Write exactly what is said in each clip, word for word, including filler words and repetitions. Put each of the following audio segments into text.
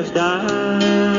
has died.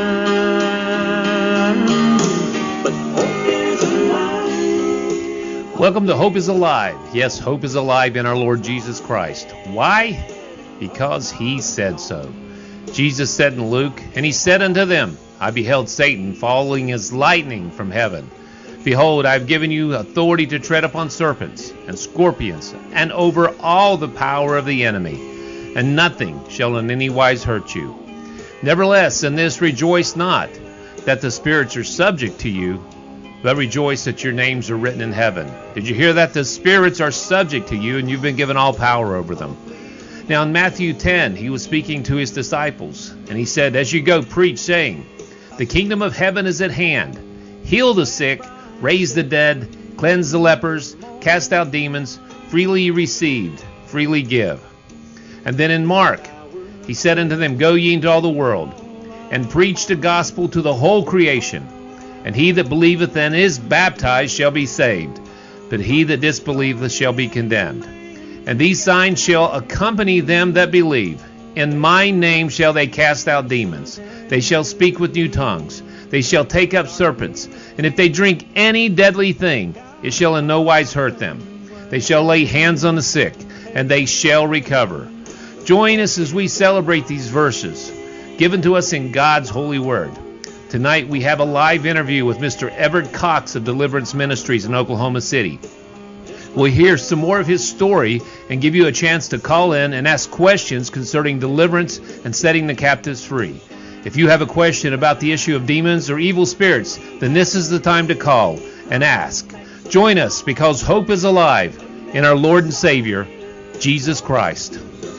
But hope is alive. Welcome to Hope is Alive. Yes, hope is alive in our Lord Jesus Christ. Why? Because he said so. Jesus said in Luke, "And he said unto them, I beheld Satan falling as lightning from heaven. Behold, I have given you authority to tread upon serpents and scorpions, and over all the power of the enemy, and nothing shall in any wise hurt you. Nevertheless, in this rejoice not, that the spirits are subject to you, but rejoice that your names are written in heaven." Did you hear that? The spirits are subject to you, and you've been given all power over them. Now in Matthew ten, he was speaking to his disciples, and he said, "As you go, preach, saying, the kingdom of heaven is at hand. Heal the sick, raise the dead, cleanse the lepers, cast out demons. Freely you received, freely give." And then in Mark, he said unto them, "Go ye into all the world, and preach the gospel to the whole creation. And he that believeth and is baptized shall be saved, but he that disbelieveth shall be condemned. And these signs shall accompany them that believe. In my name shall they cast out demons. They shall speak with new tongues. They shall take up serpents. And if they drink any deadly thing, it shall in no wise hurt them. They shall lay hands on the sick, and they shall recover." Join us as we celebrate these verses given to us in God's holy word. Tonight we have a live interview with Mister Everett Cox of Deliverance Ministries in Oklahoma City. We'll hear some more of his story and give you a chance to call in and ask questions concerning deliverance and setting the captives free. If you have a question about the issue of demons or evil spirits, then this is the time to call and ask. Join us, because hope is alive in our Lord and Savior, Jesus Christ.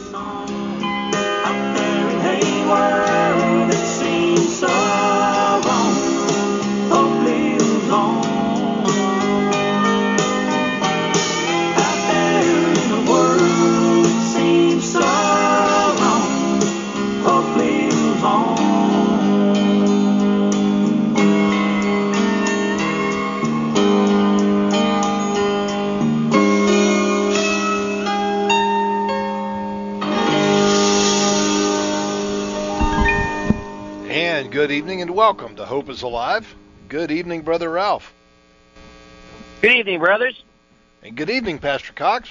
Good evening and welcome to Hope is Alive. Good evening, Brother Ralph. Good evening, brothers. And good evening, Pastor Cox.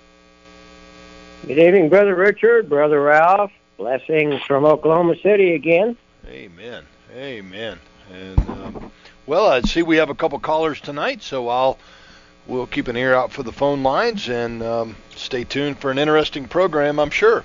Good evening, Brother Richard, Brother Ralph. Blessings from Oklahoma City again. Amen. Amen. And um, well, I see we have a couple callers tonight, so I'll we'll keep an ear out for the phone lines and um, stay tuned for an interesting program, I'm sure.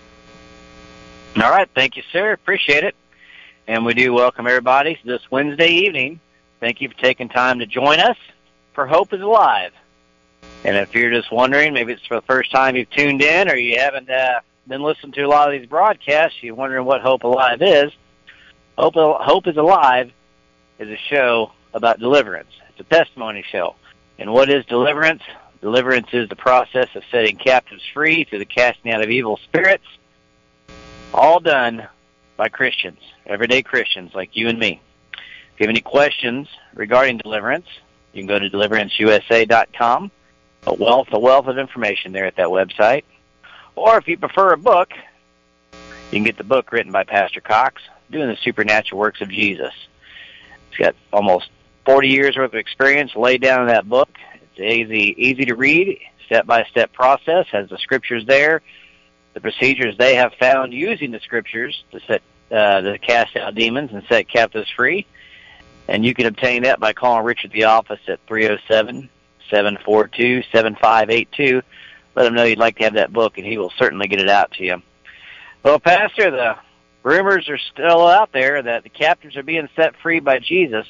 All right. Thank you, sir. Appreciate it. And we do welcome everybody this Wednesday evening. Thank you for taking time to join us for Hope is Alive. And if you're just wondering, maybe it's for the first time you've tuned in or you haven't uh, been listening to a lot of these broadcasts, you're wondering what Hope Alive is. Hope, Hope is Alive is a show about deliverance. It's a testimony show. And what is deliverance? Deliverance is the process of setting captives free through the casting out of evil spirits, all done by Christians, everyday Christians like you and me. If you have any questions regarding deliverance, you can go to deliverance U S A dot com. A wealth, a wealth of information there at that website. Or if you prefer a book, you can get the book written by Pastor Cox, Doing the Supernatural Works of Jesus. He's got almost forty years worth of experience laid down in that book. It's easy, easy to read, step-by-step process, has the scriptures there, the procedures they have found using the scriptures to set uh, to cast out demons and set captives free. And you can obtain that by calling Richard at the office at three oh seven, seven four two, seven five eight two. Let him know you'd like to have that book, and he will certainly get it out to you. Well, Pastor, the rumors are still out there that the captives are being set free by Jesus.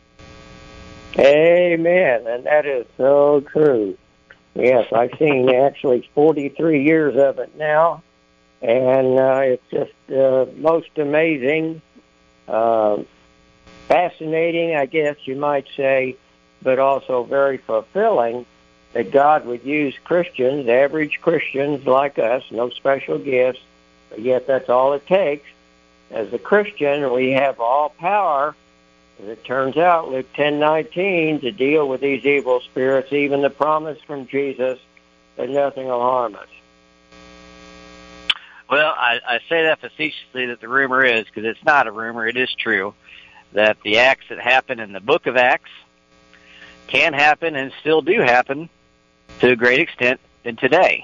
Amen, and that is so true. Yes, I've seen actually forty-three years of it now, and uh, it's just uh, most amazing, uh, fascinating, I guess you might say, but also very fulfilling that God would use Christians, average Christians like us, no special gifts, but yet that's all it takes. As a Christian, we have all power, as it turns out, Luke ten nineteen, to deal with these evil spirits, even the promise from Jesus that nothing will harm us. Well, I, I say that facetiously that the rumor is, because it's not a rumor, it is true, that the acts that happen in the book of Acts can happen and still do happen to a great extent in today.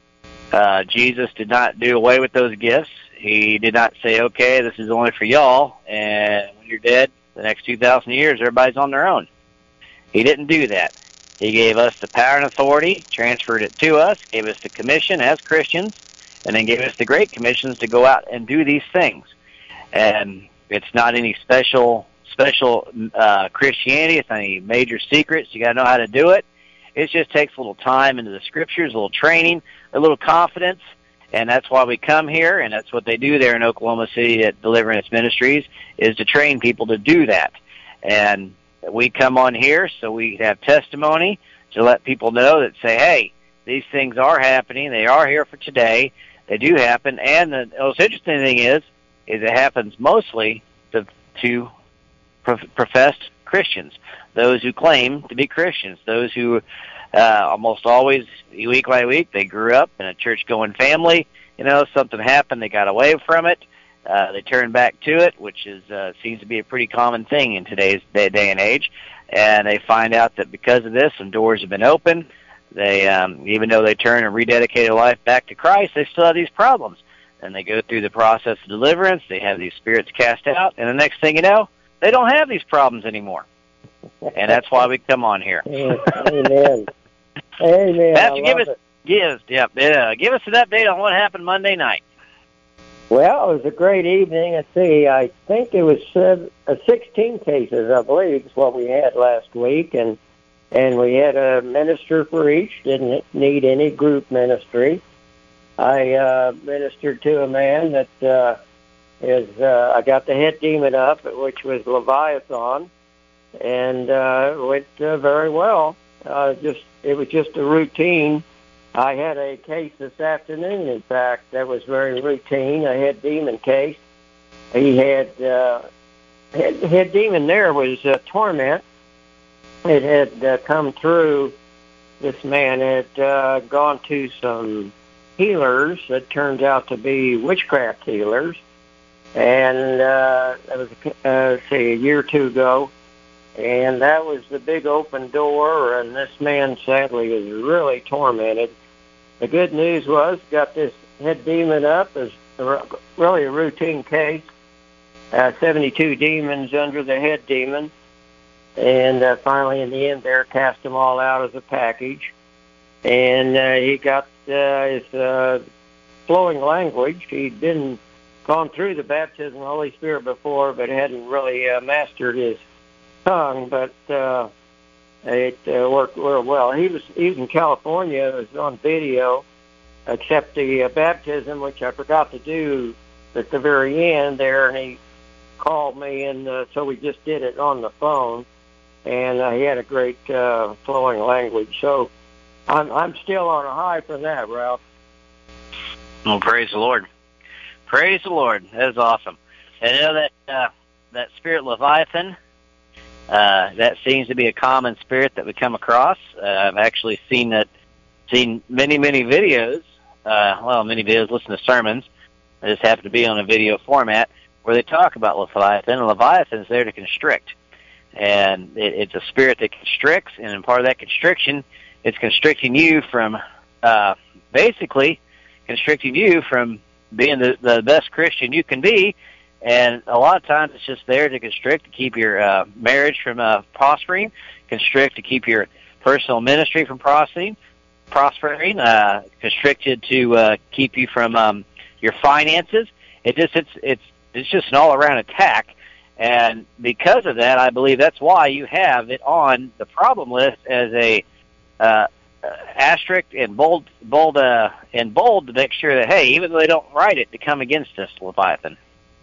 Uh, Jesus did not do away with those gifts. He did not say, okay, this is only for y'all, and when you're dead, the next two thousand years, everybody's on their own. He didn't do that. He gave us the power and authority, transferred it to us, gave us the commission as Christians, and then gave us the great commissions to go out and do these things. And it's not any special special uh, Christianity. It's not any major secrets. You got to know how to do it. It just takes a little time into the Scriptures, a little training, a little confidence, and that's why we come here, and that's what they do there in Oklahoma City at Deliverance Ministries, is to train people to do that. And we come on here so we have testimony to let people know that say, hey, these things are happening. They are here for today. They do happen. And the most interesting thing is, is it happens mostly to, to professed Christians, those who claim to be Christians, those who uh, almost always, week by week, they grew up in a church-going family. You know, something happened, they got away from it. Uh, they turn back to it, which is uh, seems to be a pretty common thing in today's day, day and age. And they find out that because of this, some doors have been opened. They, um, even though they turn and rededicate their life back to Christ, they still have these problems. And they go through the process of deliverance. They have these spirits cast out, and the next thing you know, they don't have these problems anymore. And that's why we come on here. Amen. Amen. Pastor, give us, give, yeah, yeah, give us an update on what happened Monday night. Well, it was a great evening. Let's see, I think it was uh, sixteen cases, I believe, is what we had last week, and and we had a minister for each. Didn't need any group ministry. I uh, ministered to a man that uh, is. Uh, I got the head demon up, which was Leviathan, and uh, it went uh, very well. Uh, just it was just a routine. I had a case this afternoon, in fact, that was very routine, a head demon case. He had, uh, head, head demon there was uh, torment. It had uh, come through, this man had uh, gone to some healers that turned out to be witchcraft healers. And uh, that was, uh, say, a year or two ago. And that was the big open door, and this man, sadly, was really tormented. The good news was, got this head demon up. It was really a routine case. Uh, seventy-two demons under the head demon. And uh, finally, in the end there, cast them all out as a package. And uh, he got uh, his uh, flowing language. He'd been gone through the baptism of the Holy Spirit before, but hadn't really uh, mastered his tongue, but uh, it uh, worked real well. He was he was in California. It was on video, except the uh, baptism, which I forgot to do at the very end there, and he called me, and uh, so we just did it on the phone, and uh, he had a great uh, flowing language. So I'm I'm still on a high from that, Ralph. Well, praise the Lord. Praise the Lord. That is awesome. And you know that uh, that spirit Leviathan. Uh, that seems to be a common spirit that we come across. Uh, I've actually seen that, seen many, many videos, uh, well, many videos, listen to sermons. They just happen to be on a video format where they talk about Leviathan, and Leviathan is there to constrict. And it, it's a spirit that constricts, and in part of that constriction, it's constricting you from, uh, basically constricting you from being the, the best Christian you can be. And a lot of times it's just there to constrict, to keep your uh, marriage from uh, prospering, constrict to keep your personal ministry from prospering, prospering, uh, constricted to uh, keep you from um, your finances. It just it's it's it's just an all-around attack, and because of that, I believe that's why you have it on the problem list as a uh, asterisk and bold, bold, uh, and bold to make sure that hey, even though they don't write it, to come against us, Leviathan.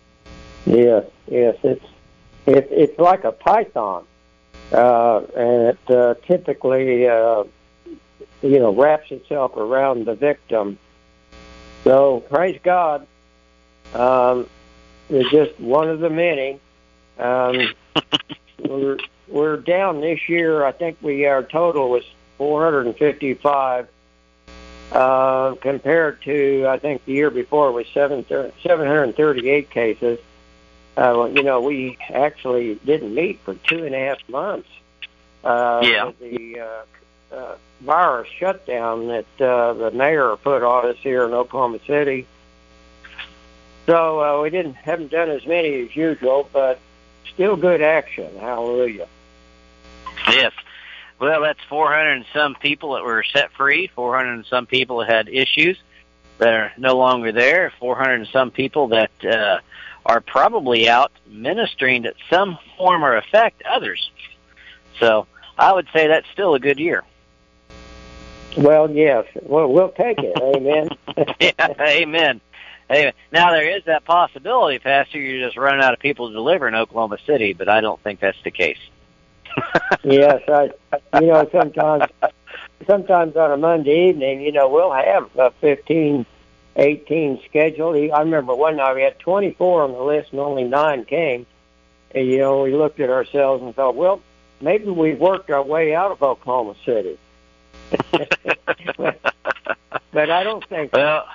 Yes, yes, it's it, it's like a python, uh, and it uh, typically, uh, you know, wraps itself around the victim. So praise God, um, it's just one of the many. Um, we're we're down this year. I think we our total was four hundred fifty-five Uh, compared to, I think the year before was seven hundred thirty-eight cases. Uh, well, you know, we actually didn't meet for two and a half months. Uh, Yeah. The uh, uh, virus shutdown that uh, the mayor put on us here in Oklahoma City. So uh, we didn't haven't done as many as usual, but still good action. Hallelujah. Yes. Well, that's four hundred and some people that were set free, four hundred and some people that had issues that are no longer there, four hundred and some people that uh, are probably out ministering to some form or effect others. So I would say that's still a good year. Well, yes. Well, we'll take it. Amen. Yeah, amen. Amen. Now, there is that possibility, Pastor, you're just running out of people to deliver in Oklahoma City, but I don't think that's the case. Yes, I. You know, sometimes, sometimes on a Monday evening, you know, we'll have uh, fifteen, eighteen scheduled. I remember one night we had twenty-four on the list and only nine came. And, you know, we looked at ourselves and thought, well, maybe we've worked our way out of Oklahoma City. but, but I don't think. Well,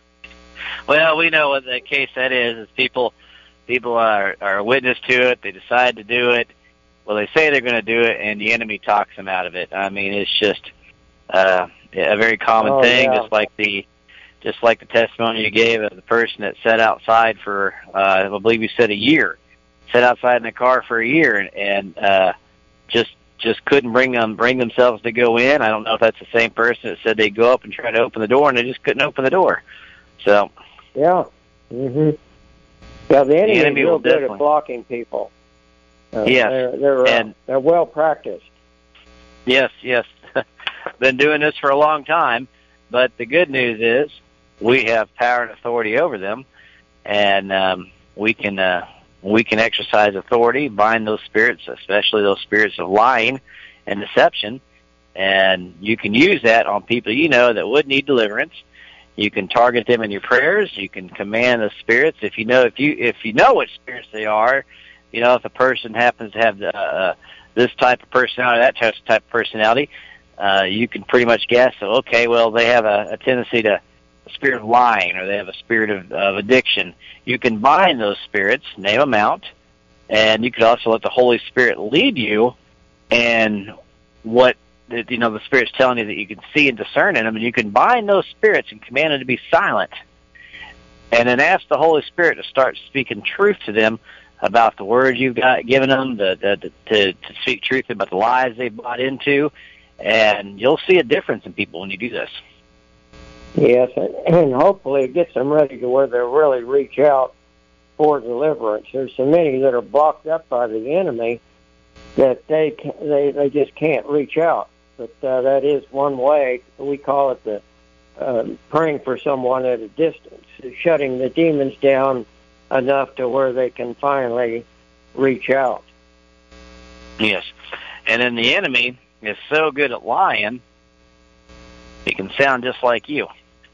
well, we know what the case that is. Is people, people are are witness to it. They decide to do it. Well, they say they're going to do it, and the enemy talks them out of it. I mean, it's just uh, a very common oh, thing, yeah. just like the just like the testimony you gave of the person that sat outside for, uh, I believe you said a year, sat outside in the car for a year, and, and uh, just just couldn't bring them bring themselves to go in. I don't know if that's the same person that said they'd go up and try to open the door, and they just couldn't open the door. So yeah, mhm. Yeah, the enemy, the enemy is real will good definitely. at blocking people. Uh, Yes, they're they're, uh, and they're well practiced. Yes, yes. Been doing this for a long time, but the good news is we have power and authority over them, and um, we can uh, we can exercise authority, bind those spirits, especially those spirits of lying and deception, and you can use that on people you know that would need deliverance. You can target them in your prayers. You can command the spirits if you know if you if you know what spirits they are. You know, if a person happens to have uh, this type of personality, that type of personality, uh, you can pretty much guess, okay, well, they have a, a tendency to a spirit of lying, or they have a spirit of, of addiction. You can bind those spirits, name them out, and you could also let the Holy Spirit lead you and what, you know, the Spirit's telling you that you can see and discern in them, and you can bind those spirits and command them to be silent. And then ask the Holy Spirit to start speaking truth to them about the words you've got given them, the, the, to, to speak truth about the lies they've bought into, and you'll see a difference in people when you do this. Yes, and hopefully it gets them ready to where they'll really reach out for deliverance. There's so many that are blocked up by the enemy that they they they just can't reach out. But uh, that is one way. We call it the uh, praying for someone at a distance, shutting the demons down enough to where they can finally reach out. Yes. And then the enemy is so good at lying, he can sound just like you.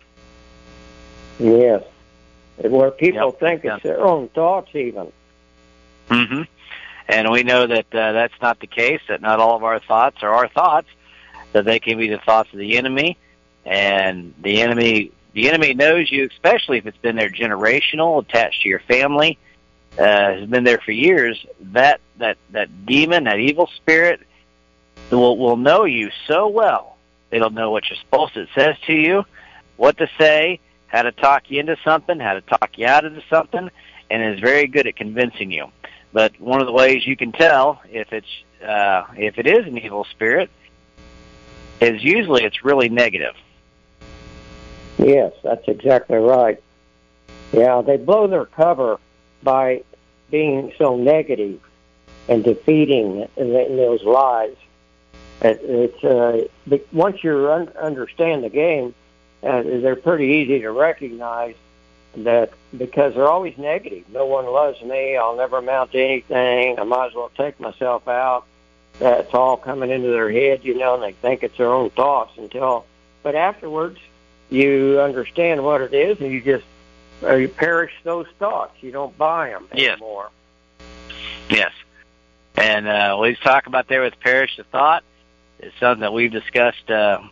Yes. Where people Yep. think it's their own thoughts even. Mm-hmm. And we know that uh, that's not the case, that not all of our thoughts are our thoughts, that they can be the thoughts of the enemy. And the enemy the enemy knows you, especially if it's been there generational, attached to your family, uh, has been there for years. That that that demon, that evil spirit, will will know you so well. It'll know what you're supposed to. It says to you, what to say, how to talk you into something, how to talk you out into something, and is very good at convincing you. But one of the ways you can tell if it's uh, if it is an evil spirit is usually it's really negative. Yes, that's exactly right. Yeah, they blow their cover by being so negative and defeating in those lies. It, it's uh, once you un- understand the game, uh, they're pretty easy to recognize that because they're always negative. No one loves me. I'll never amount to anything. I might as well take myself out. That's all coming into their head, you know, and they think it's their own thoughts until. But afterwards, you understand what it is, and you just uh, you perish those thoughts. You don't buy them Yes. anymore. Yes. And uh, we talk about there with perish the thought. It's something that we've discussed uh,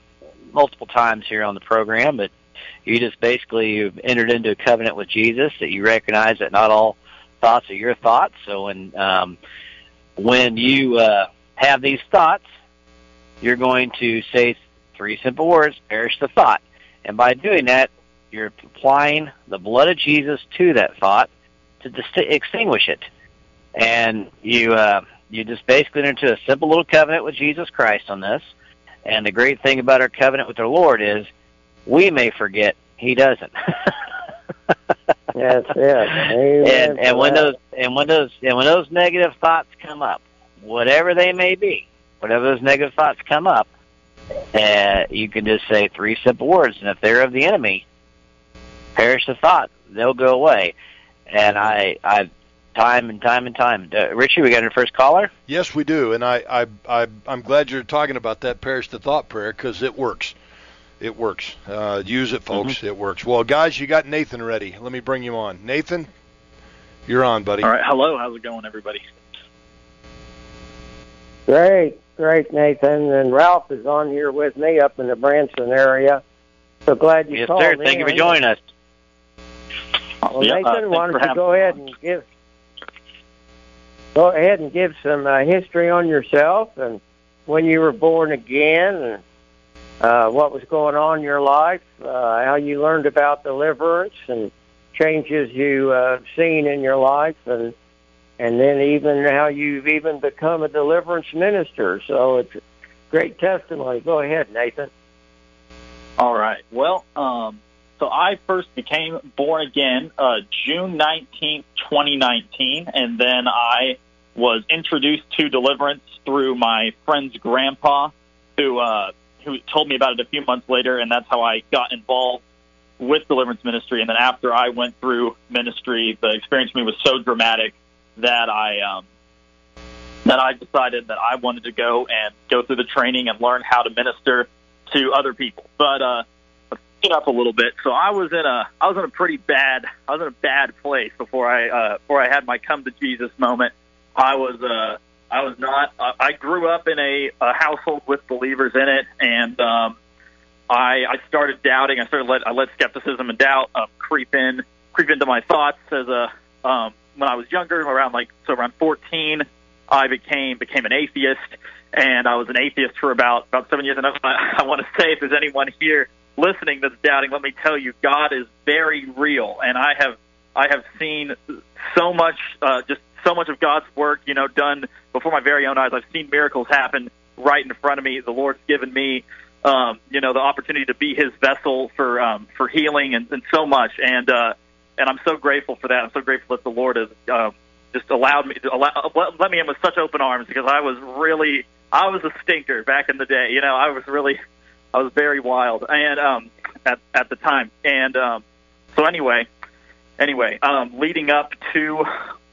multiple times here on the program, but you just basically you've entered into a covenant with Jesus that you recognize that not all thoughts are your thoughts. So when um, when you uh, have these thoughts, you're going to say three simple words: perish the thought. And by doing that, you're applying the blood of Jesus to that thought to dis- extinguish it. And you uh, you just basically enter into a simple little covenant with Jesus Christ on this. And the great thing about our covenant with our Lord is we may forget, He doesn't. That's it. Amen and and when that. those and when those and when those negative thoughts come up, whatever they may be, whatever those negative thoughts come up, uh, you can just say three simple words, and if they're of the enemy, perish the thought, they'll go away. And I, I, time and time and time. Uh, Richie, we got our first caller? Yes, we do, and I, I, I, I'm glad you're talking about that perish the thought prayer because it works. It works. Uh, use it, folks. Mm-hmm. It works. Well, guys, you got Nathan ready. Let me bring you on. Nathan, you're on, buddy. All right. Hello. How's it going, everybody? Great, great, Nathan. And Ralph is on here with me up in the Branson area. So glad you yes, called sir. in. Thank you for joining us. Well, yeah, Nathan, uh, why don't you go ahead and give go ahead and give some uh, history on yourself and when you were born again, and uh, what was going on in your life, uh, how you learned about deliverance and changes you uh, seen in your life, and and then even how you've even become a deliverance minister. So it's a great testimony. Go ahead, Nathan. All right. Well, um, so I first became born again uh, June nineteenth, twenty nineteen, and then I was introduced to deliverance through my friend's grandpa, who uh, who told me about it a few months later, and that's how I got involved with deliverance ministry. And then after I went through ministry, the experience for me was so dramatic that I um, that I decided that I wanted to go and go through the training and learn how to minister to other people. But uh, let's get up a little bit. So I was in a I was in a pretty bad I was in a bad place before I uh, before I had my come to Jesus moment. I was uh, I was not. Uh, I grew up in a, a household with believers in it, and um, I, I started doubting. I started let I let skepticism and doubt um, creep in creep into my thoughts as a um, when I was younger, around like so around fourteen. I became became an atheist, and I was an atheist for about about seven years. And I, I want to say, if there's anyone here listening that's doubting, let me tell you, God is very real, and I have I have seen so much, uh, just so much of God's work, you know, done before my very own eyes. I've seen miracles happen right in front of me. The Lord's given me, um, you know, the opportunity to be His vessel for um, for healing and, and so much, and uh, and I'm so grateful for that. I'm so grateful that the Lord has. Uh, just allowed me to allow, let me in with such open arms, because I was really, I was a stinker back in the day. You know, I was really, I was very wild and, um, at, at the time. And, um, so anyway, anyway, um, leading up to,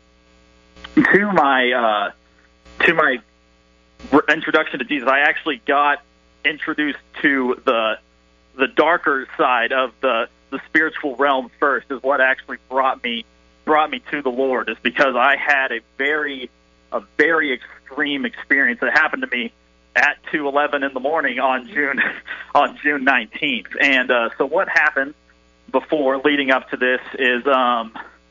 to my, uh, to my introduction to Jesus, I actually got introduced to the, the darker side of the, the spiritual realm first, is what actually brought me brought me to the Lord, is because I had a very, a very extreme experience that happened to me at two eleven in the morning on June, on June nineteenth. And, uh, so what happened before leading up to this is, um,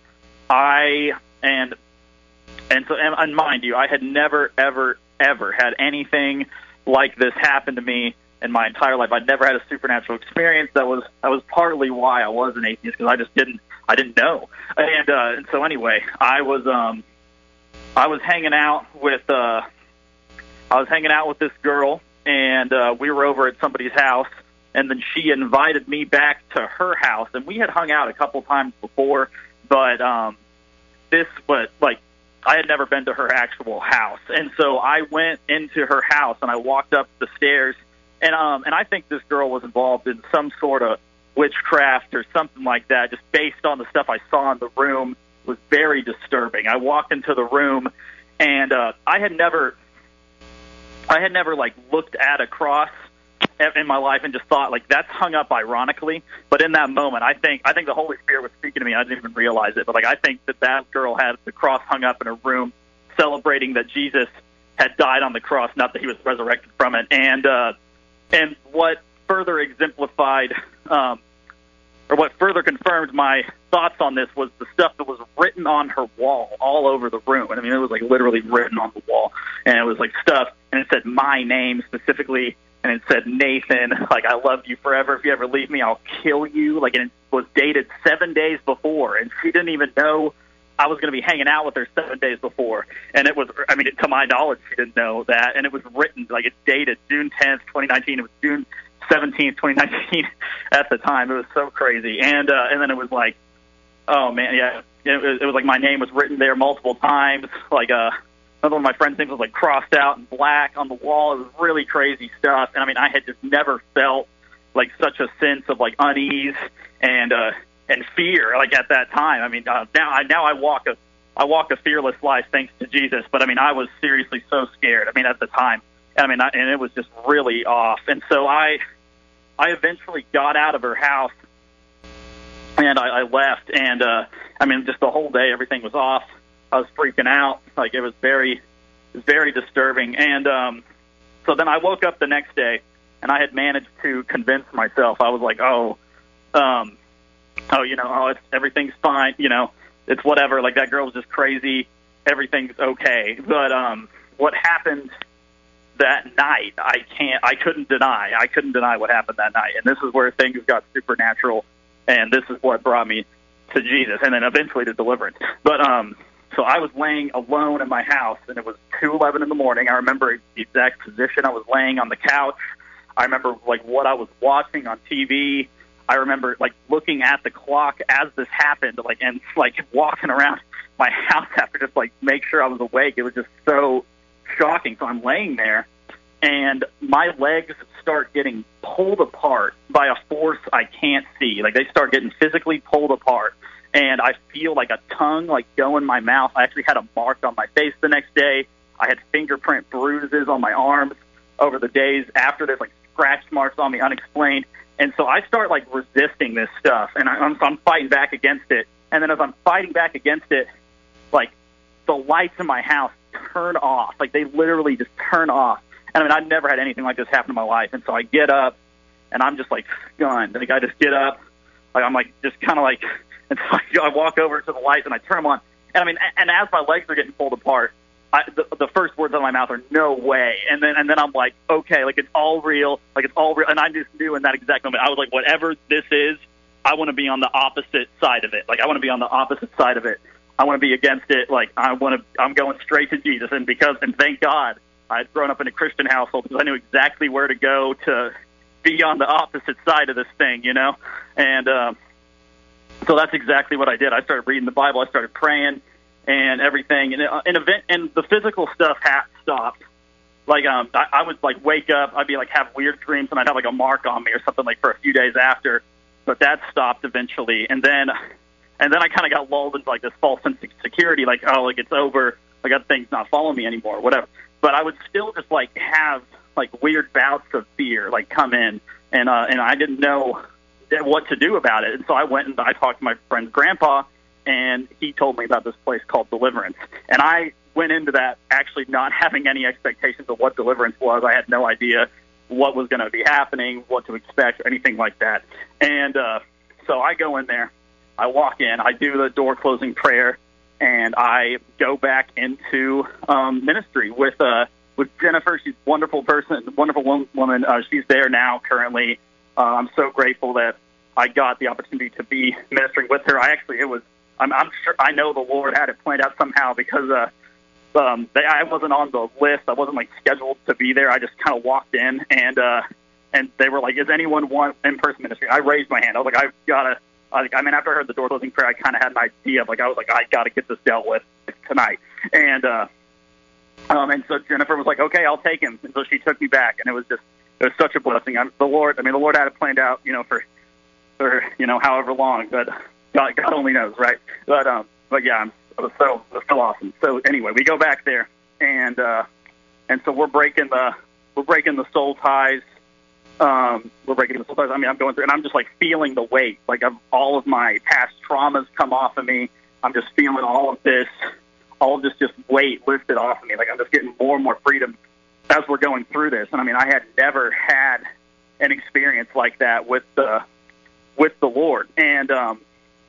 I, and, and so, and, and mind you, I had never, ever, ever had anything like this happen to me in my entire life. I'd never had a supernatural experience. That was, that was partly why I was an atheist, because I just didn't, I didn't know. And, uh, and so anyway, I was, um, I was hanging out with, uh, I was hanging out with this girl, and, uh, we were over at somebody's house, and then she invited me back to her house, and we had hung out a couple times before, but, um, this was like, I had never been to her actual house. And so I went into her house, and I walked up the stairs, and, um, and I think this girl was involved in some sort of witchcraft or something like that, just based on the stuff I saw in the room. It was very disturbing. I walked into the room, and uh, I had never, I had never like looked at a cross in my life and just thought like that's hung up ironically. But in that moment, I think I think the Holy Spirit was speaking to me. I didn't even realize it, but like I think that that girl had the cross hung up in her room, celebrating that Jesus had died on the cross, not that He was resurrected from it. And uh, and what further exemplified, um, or what further confirmed my thoughts on this was the stuff that was written on her wall all over the room. And I mean, it was like literally written on the wall, and it was like stuff, and it said my name specifically, and it said, Nathan, like, I love you forever. If you ever leave me, I'll kill you. Like, and it was dated seven days before, and she didn't even know I was going to be hanging out with her seven days before. And it was, I mean, to my knowledge, she didn't know that. And it was written, like, it's dated June tenth, twenty nineteen. It was June seventeenth, twenty nineteen at the time. It was so crazy. And uh, and then it was like, oh, man, yeah, it was, it was like my name was written there multiple times. Like, uh, another one of my friends' names was, like, crossed out in black on the wall. It was really crazy stuff. And, I mean, I had just never felt, like, such a sense of, like, unease and uh, and fear, like, at that time. I mean, uh, now I now I walk a I walk a fearless life thanks to Jesus. But, I mean, I was seriously so scared, I mean, at the time. I mean, I, and it was just really off. And so I I eventually got out of her house, and I, I left. And, uh, I mean, just the whole day, everything was off. I was freaking out. Like, it was very, it was very disturbing. And um, so then I woke up the next day, and I had managed to convince myself. I was like, oh, um, oh, you know, oh, it's, everything's fine. You know, it's whatever. Like, that girl was just crazy. Everything's okay. But um, what happened that night, I can't, I couldn't deny. I couldn't deny what happened that night. And this is where things got supernatural, and this is what brought me to Jesus, and then eventually to deliverance. But um, so I was laying alone in my house, and it was two eleven in the morning. I remember the exact position. I was laying on the couch. I remember, like, what I was watching on T V. I remember, like, looking at the clock as this happened, like, and, like, walking around my house after just, like, make sure I was awake. It was just so shocking. So I'm laying there, and my legs start getting pulled apart by a force I can't see. Like, they start getting physically pulled apart, and I feel like a tongue, like, go in my mouth. I actually had a mark on my face the next day. I had fingerprint bruises on my arms over the days after this, like, scratch marks on me, unexplained. And so I start, like, resisting this stuff, and I, I'm, I'm fighting back against it. And then as I'm fighting back against it, like, the lights in my house turn off. Like, they literally just turn off. And, I mean, I've never had anything like this happen in my life. And so I get up, and I'm just, like, stunned. Like, I just get up. Like, I'm, like, just kind of, like, and so I, I walk over to the lights, and I turn them on. And, I mean, and as my legs are getting pulled apart, I, the, the first words out of my mouth are, no way. And then and then I'm like, okay, like, it's all real. Like, it's all real. And I just knew in that exact moment, I was like, whatever this is, I want to be on the opposite side of it. Like, I want to be on the opposite side of it. I want to be against it. Like, I want to, I'm going straight to Jesus. And because, and thank God, I had grown up in a Christian household because I knew exactly where to go to be on the opposite side of this thing, you know? And um, so that's exactly what I did. I started reading the Bible. I started praying and everything. And, uh, and, event, and the physical stuff had stopped. Like, um, I, I would, like, wake up. I'd be, like, have weird dreams, and I'd have, like, a mark on me or something, like, for a few days after. But that stopped eventually. And then... And then I kind of got lulled into, like, this false sense of security, like, oh, like, it's over, like, that thing's not following me anymore, whatever. But I would still just, like, have, like, weird bouts of fear, like, come in, and uh, and I didn't know what to do about it. And so I went and I talked to my friend's grandpa, and he told me about this place called Deliverance. And I went into that actually not having any expectations of what Deliverance was. I had no idea what was going to be happening, what to expect, anything like that. And uh, so I go in there. I walk in, I do the door closing prayer, and I go back into um, ministry with uh, with Jennifer. She's a wonderful person, wonderful woman. Uh, she's there now currently. Uh, I'm so grateful that I got the opportunity to be ministering with her. I actually, it was, I'm, I'm sure, I know the Lord had it planned out somehow because uh, um, they, I wasn't on the list. I wasn't, like, scheduled to be there. I just kind of walked in, and uh, and they were like, "Does anyone want in-person ministry?" I raised my hand. I was like, "I've got to." Like, I mean, after I heard the door closing prayer, I kind of had an idea of, like, I was like, I got to get this dealt with tonight. And uh, um, and so Jennifer was like, okay, I'll take him. And so she took me back, and it was just, it was such a blessing. I'm, the Lord, I mean, the Lord had it planned out, you know, for, for you know, however long, but God, God only knows, right? But um, but yeah, it was so, it was so awesome. So anyway, we go back there, and uh, and so we're breaking the, we're breaking the soul ties. Um, we're breaking the soul ties. I mean, I'm going through, and I'm just, like, feeling the weight, like, of all of my past traumas come off of me. I'm just feeling all of this, all of this just weight lifted off of me. Like, I'm just getting more and more freedom as we're going through this. And I mean, I had never had an experience like that with the with the Lord, and um,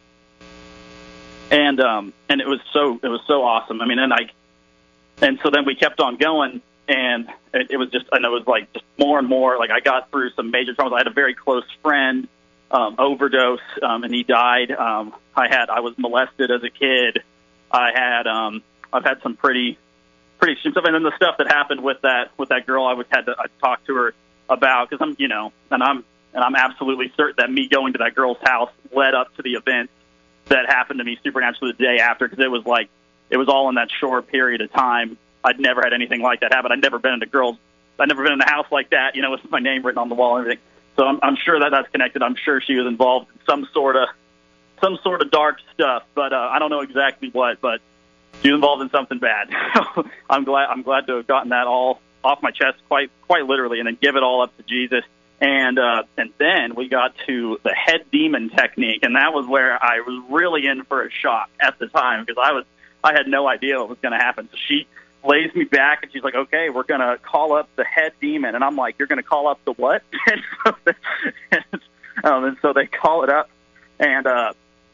and um, and it was so it was so awesome. I mean, and I and so then we kept on going, and it, it was just and it was like just more and more. Like I got through some major traumas. I had a very close friend um, overdose, um, and he died. Um, I had I was molested as a kid. I had um, I've had some pretty pretty extreme stuff, and then the stuff that happened with that with that girl, I would had to I talk to her about, because I'm you know, and I'm and I'm absolutely certain that me going to that girl's house led up to the event that happened to me supernaturally the day after, because it was like it was all in that short period of time. I'd never had anything like that happen. I'd never been in a girl's, I'd never been in a house like that, you know, with my name written on the wall and everything. So I'm, I'm sure that that's connected. I'm sure she was involved in some sort of some sort of dark stuff, but uh, I don't know exactly what. But she was involved in something bad. I'm glad I'm glad to have gotten that all off my chest, quite quite literally, and then give it all up to Jesus. And uh, and then we got to the head demon technique, and that was where I was really in for a shock at the time, because I was I had no idea what was going to happen. So she lays me back, and she's like, "Okay, we're going to call up the head demon," and I'm like, "You're going to call up the what?" and, so they, um, and so they call it up, and uh,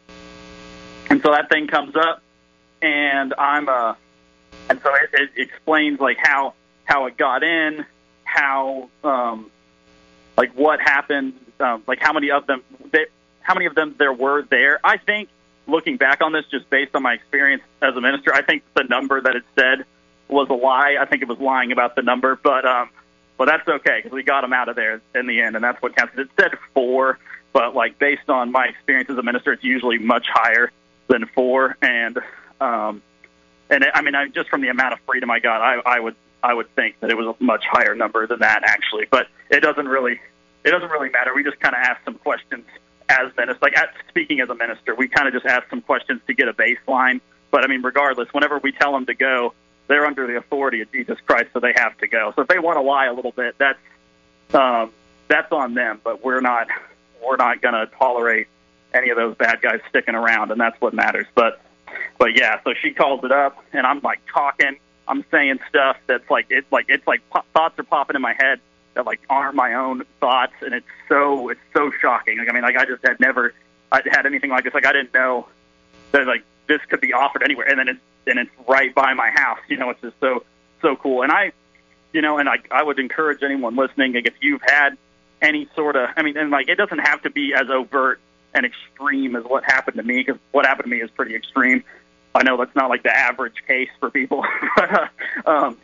and so that thing comes up, and I'm uh, and so it, it explains like how how it got in, how um. like what happened, um, like how many of them, they, how many of them there were there. I think, looking back on this, just based on my experience as a minister, I think the number that it said was a lie. I think it was lying about the number, but um, but that's okay, because we got them out of there in the end, and that's what counts. It said four, but like based on my experience as a minister, it's usually much higher than four, and um, and it, I mean, I, just from the amount of freedom I got, I, I would. I would think that it was a much higher number than that, actually, but it doesn't really, it doesn't really matter. We just kind of ask some questions as ministers, like at, speaking as a minister, we kind of just ask some questions to get a baseline. But I mean, regardless, whenever we tell them to go, they're under the authority of Jesus Christ, so they have to go. So if they want to lie a little bit, that's um, that's on them. But we're not, we're not going to tolerate any of those bad guys sticking around, and that's what matters. But, but yeah, so she calls it up, and I'm like talking. I'm saying stuff that's like it's like it's like pop, thoughts are popping in my head that like aren't my own thoughts, and it's so it's so shocking. Like I mean, like I just had never I'd had anything like this. Like I didn't know that like this could be offered anywhere, and then it's and it's right by my house. You know, it's just so so cool. And I, you know, and I I would encourage anyone listening, like if you've had any sort of, I mean, and like it doesn't have to be as overt and extreme as what happened to me, because what happened to me is pretty extreme. I know that's not like the average case for people, but, uh, um,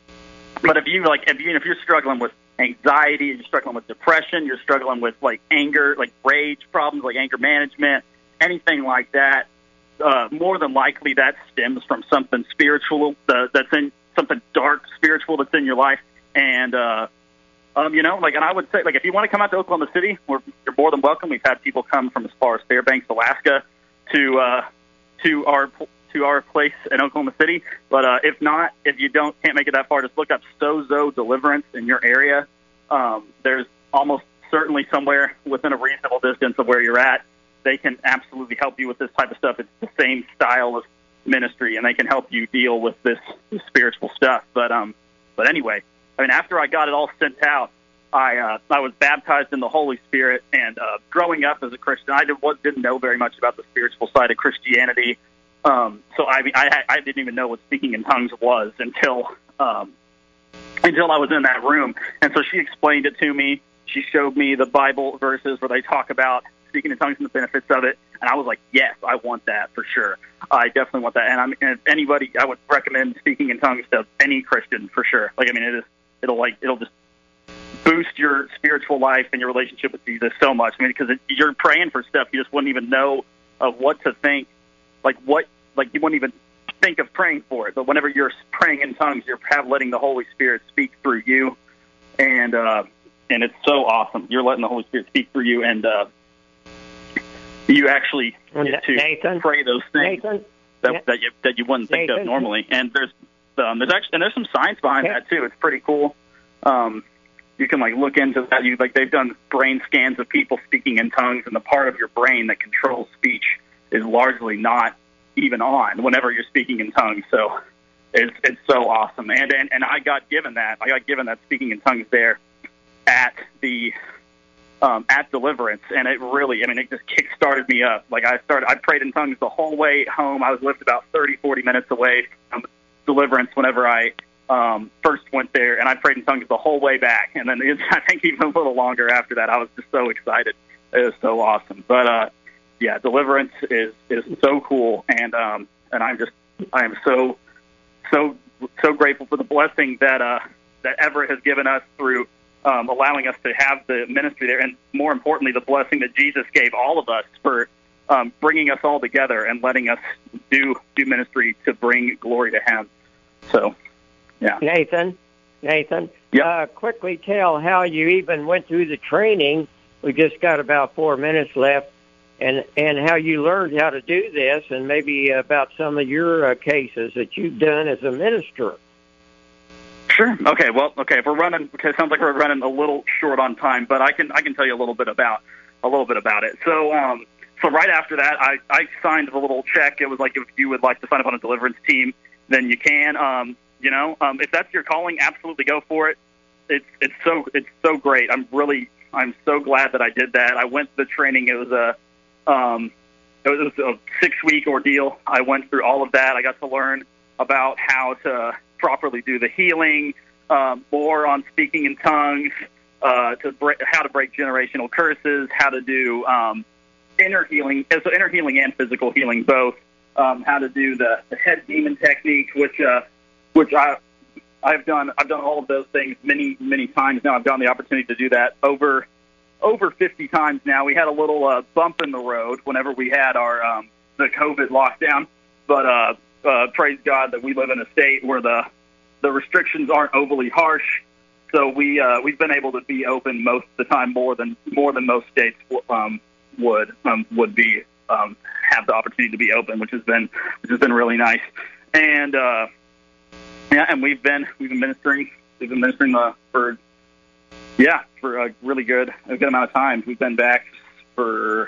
but if you like, if you if you're struggling with anxiety, you're struggling with depression, you're struggling with like anger, like rage problems, like anger management, anything like that, uh, more than likely that stems from something spiritual uh, that's in something dark spiritual that's in your life. And uh, um, you know, like, and I would say, like, if you want to come out to Oklahoma City, we're, you're more than welcome. We've had people come from as far as Fairbanks, Alaska, to uh, to our to our place in Oklahoma City. But uh, if not, if you don't can't make it that far, just look up Sozo Deliverance in your area. Um, there's almost certainly somewhere within a reasonable distance of where you're at. They can absolutely help you with this type of stuff. It's the same style of ministry, and they can help you deal with this, this spiritual stuff. But um, but anyway, I mean, after I got it all sent out, I uh, I was baptized in the Holy Spirit. And uh, growing up as a Christian, I did, didn't know very much about the spiritual side of Christianity. Um, so I, I I didn't even know what speaking in tongues was until um, until I was in that room. And so she explained it to me. She showed me the Bible verses where they talk about speaking in tongues and the benefits of it. And I was like, yes, I want that for sure. I definitely want that. And I mean, if anybody, I would recommend speaking in tongues to any Christian for sure. Like, I mean, it is, it'll like, it'll just boost your spiritual life and your relationship with Jesus so much. I mean, because it, you're praying for stuff you just wouldn't even know of what to think. Like what, like you wouldn't even think of praying for it. But whenever you're praying in tongues, you're have letting the Holy Spirit speak through you. And, uh, and it's so awesome. You're letting the Holy Spirit speak through you. And, uh, you actually get to Nathan, pray those things Nathan, that, yeah. that you that you wouldn't think Nathan. of normally. And there's um, there's actually and there's some science behind Yeah. that too. It's pretty cool. Um, you can like look into that. You like they've done brain scans of people speaking in tongues, and the part of your brain that controls speech is largely not even on whenever you're speaking in tongues. So it's it's so awesome. And and and I got given that. I got given that speaking in tongues there at the um, at Deliverance, and it really, I mean, it just kick-started me up. Like, I started, I prayed in tongues the whole way home. I was lived about thirty, forty minutes away from Deliverance whenever I um, first went there, and I prayed in tongues the whole way back. And then it, I think even a little longer after that, I was just so excited. It was so awesome. But, uh, yeah, Deliverance is, is so cool, and um, and I'm just, I am so, so, so grateful for the blessing that uh, that Everett has given us through um, allowing us to have the ministry there, and more importantly, the blessing that Jesus gave all of us for um, bringing us all together and letting us do do ministry to bring glory to Him. So, yeah. Nathan, Nathan, yep. uh, quickly tell how you even went through the training. We just got about four minutes left. And and how you learned how to do this, and maybe about some of your uh, cases that you've done as a minister. Sure. Okay. Well. Okay. If we're running, okay, it sounds like we're running a little short on time, but I can I can tell you a little bit about a little bit about it. So um, so right after that, I I signed the little check. It was like, if you would like to sign up on a Deliverance team, then you can. Um, you know, um, if that's your calling, absolutely go for it. It's it's so it's so great. I'm really I'm so glad that I did that. I went to the training. It was a Um, it was a six-week ordeal. I went through all of that. I got to learn about how to properly do the healing, um, more on speaking in tongues, uh, to break, how to break generational curses, how to do um, inner healing, so inner healing and physical healing both. Um, how to do the, the head demon technique, which uh, which I I've done. I've done all of those things many many times now. I've gotten the opportunity to do that over. over fifty times now. We had a little uh, bump in the road whenever we had our um, the COVID lockdown, but uh, uh, praise God that we live in a state where the the restrictions aren't overly harsh. So we uh, we've been able to be open most of the time, more than more than most states um, would um, would be um, have the opportunity to be open, which has been which has been really nice. And uh, yeah, and we've been we've been ministering we've been ministering uh, for. Yeah, for a really good, a good amount of time. We've been back for,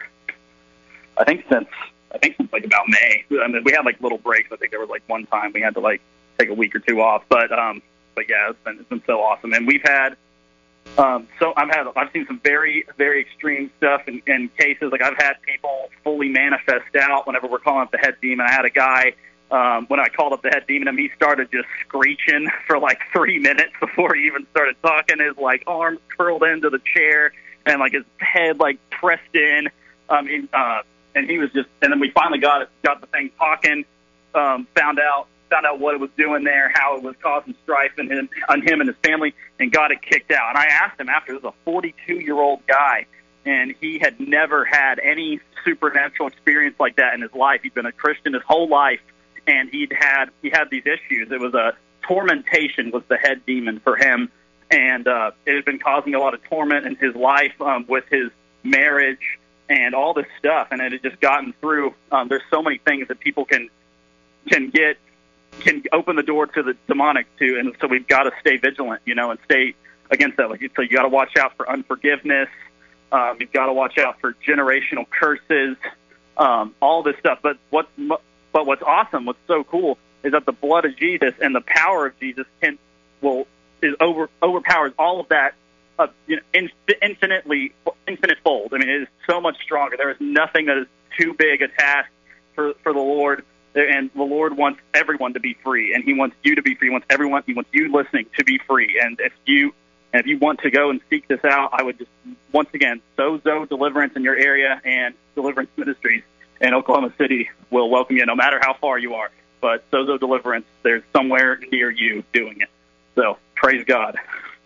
I think since, I think since like about May. I mean, we had like little breaks. I think there was like one time we had to like take a week or two off. But, um, but yeah, it's been it's been so awesome. And we've had, um, so I've had, I've seen some very, very extreme stuff in, in cases. Like I've had people fully manifest out whenever we're calling up the head demon. I had a guy. Um, when I called up the head demon, him, he started just screeching for like three minutes before he even started talking. His like arms curled into the chair and like his head like pressed in. Um, and, uh, and he was just, and then we finally got it, got the thing talking. Um, found out, found out what it was doing there, how it was causing strife in him, on him and his family, and got it kicked out. And I asked him after, this was a forty-two-year-old guy, and he had never had any supernatural experience like that in his life. He'd been a Christian his whole life. And he'd had he had these issues. It was a tormentation was the head demon for him, and uh, it had been causing a lot of torment in his life um, with his marriage and all this stuff. And it had just gotten through. Um, there's so many things that people can can get can open the door to the demonic to, and so we've got to stay vigilant, you know, and stay against that. Like so, you got to watch out for unforgiveness. Um, you've got to watch out for generational curses, um, all this stuff. But what's But what's awesome, what's so cool, is that the blood of Jesus and the power of Jesus can will is over overpowers all of that, uh, you know, in, infinitely infinite fold. I mean, it is so much stronger. There is nothing that is too big a task for for the Lord, and the Lord wants everyone to be free, and He wants you to be free. He wants everyone. He wants you listening to be free. And if you and if you want to go and seek this out, I would just once again, Sozo Deliverance in your area and Deliverance Ministries in Oklahoma City will welcome you no matter how far you are. But Sozo Deliverance, there's somewhere near you doing it. So praise God.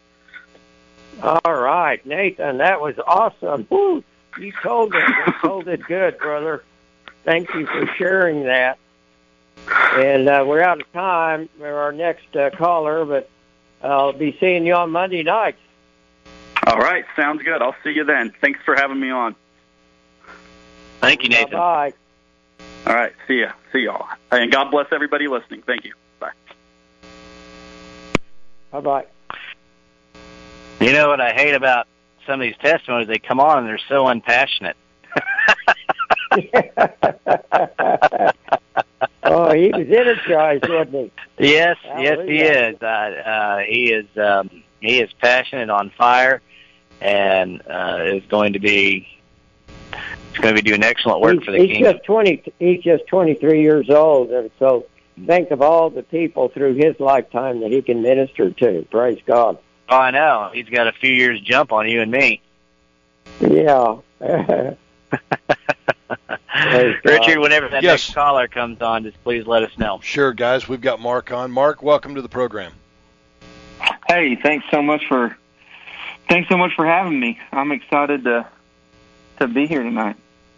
All right, Nathan, that was awesome. Woo, you told it. You told it good, brother. Thank you for sharing that. And uh, we're out of time for our next uh, caller, but I'll be seeing you on Monday night. All right, sounds good. I'll see you then. Thanks for having me on. Thank you, Nathan. Bye. All right, see ya. See y'all. And God bless everybody listening. Thank you. Bye. Bye-bye. You know what I hate about some of these testimonies? They come on and they're so unpassionate. Oh, he was energized, wasn't he? Yes, Hallelujah. yes, he is. Uh, uh, he is. Um, he is passionate, on fire, and uh, is going to be is going to be doing excellent work he's, for the he's kingdom. Just twenty, he's just twenty-three years old, and so think of all the people through his lifetime that he can minister to. Praise God. Oh, I know. He's got a few years jump on you and me. Yeah. Richard, whenever that Yes. next caller comes on, just please let us know. Sure, guys. We've got Mark on. Mark, welcome to the program. Hey, thanks so much for thanks so much for having me. I'm excited to to be here tonight.